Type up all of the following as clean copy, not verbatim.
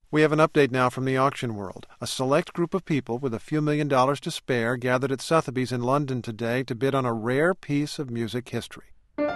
We have an update now from the auction world. A select group of people with a few $1,000,000 to spare gathered at Sotheby's in London today to bid on a rare piece of music history.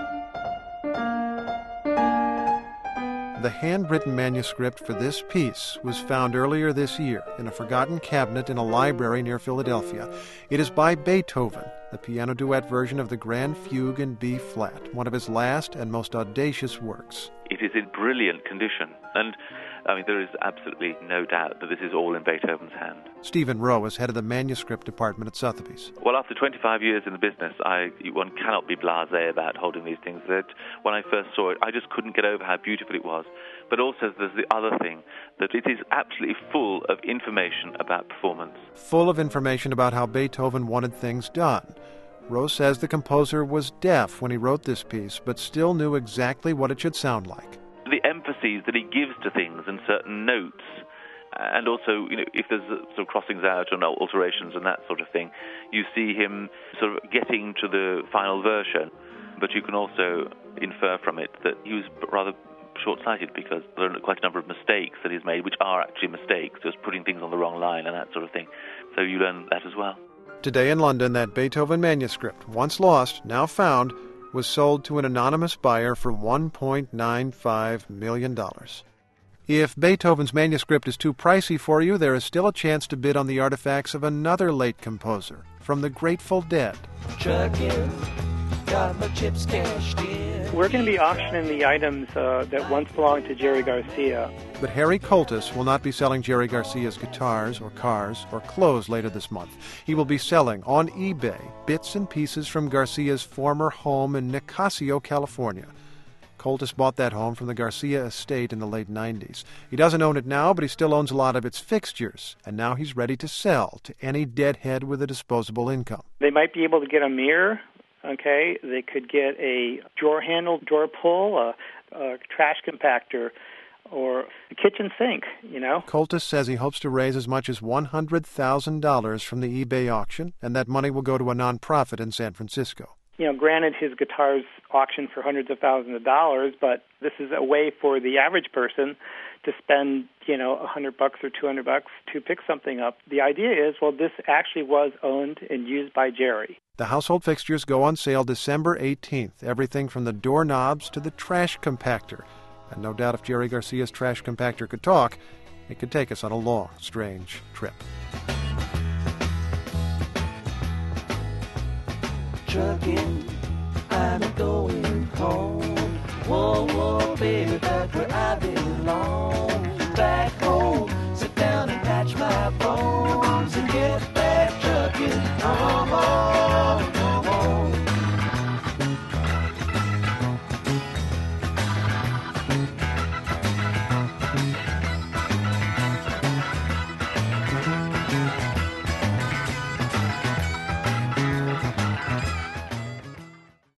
The handwritten manuscript for this piece was found earlier this year in a forgotten cabinet in a library near Philadelphia. It is by Beethoven, the piano duet version of the Grand Fugue in B-flat, one of his last and most audacious works. It is in brilliant condition, and there is absolutely no doubt that this is all in Beethoven's hand. Stephen Rowe is head of the manuscript department at Sotheby's. Well, after 25 years in the business, one cannot be blasé about holding these things. That when I first saw it, I just couldn't get over how beautiful it was. But also there's the other thing, that it is absolutely full of information about performance. Full of information about how Beethoven wanted things done. Rowe says the composer was deaf when he wrote this piece, but still knew exactly what it should sound like. The emphases that he gives to things and certain notes, and also, if there's sort of crossings out and alterations and that sort of thing, you see him sort of getting to the final version. But you can also infer from it that he was rather short-sighted, because there are quite a number of mistakes that he's made, which are actually mistakes, just putting things on the wrong line and that sort of thing. So you learn that as well. Today in London, that Beethoven manuscript, once lost, now found, was sold to an anonymous buyer for $1.95 million. If Beethoven's manuscript is too pricey for you, there is still a chance to bid on the artifacts of another late composer, from the Grateful Dead. Trucking, got my chips cashed in. We're going to be auctioning the items that once belonged to Jerry Garcia. But Harry Coltis will not be selling Jerry Garcia's guitars or cars or clothes later this month. He will be selling on eBay bits and pieces from Garcia's former home in Nicasio, California. Coltis bought that home from the Garcia estate in the late 90s. He doesn't own it now, but he still owns a lot of its fixtures, and now he's ready to sell to any deadhead with a disposable income. They might be able to get a mirror. Okay, they could get a drawer handle, drawer pull, a trash compactor, or a kitchen sink, Coltis says he hopes to raise as much as $100,000 from the eBay auction, and that money will go to a nonprofit in San Francisco. Granted, his guitars auction for hundreds of thousands of dollars, but this is a way for the average person to spend, $100 or $200 to pick something up. The idea is, this actually was owned and used by Jerry. The household fixtures go on sale December 18th, everything from the doorknobs to the trash compactor. And no doubt if Jerry Garcia's trash compactor could talk, it could take us on a long, strange trip. Trucking, I'm going home. Whoa, whoa, baby, back where I belong. Back home.